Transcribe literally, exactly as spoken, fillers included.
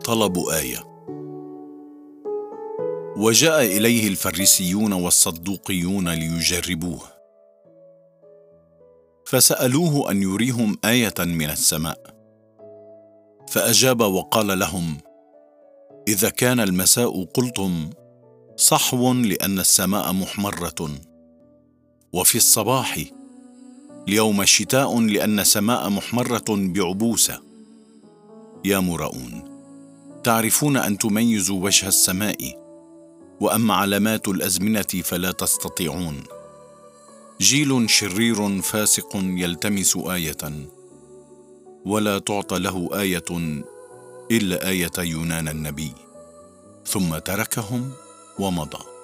طلبوا آية. وجاء إليه الفريسيون والصدوقيون ليجربوه، فسألوه أن يريهم آية من السماء، فأجاب وقال لهم: إذا كان المساء قلتم صحو لأن السماء محمرة، وفي الصباح اليوم شتاء لأن السماء محمرة بعبوسة. يا مراؤون، تعرفون أن تميزوا وجه السماء، وأما علامات الأزمنة فلا تستطيعون. جيل شرير فاسق يلتمس آية، ولا تعطى له آية إلا آية يونان النبي. ثم تركهم ومضى.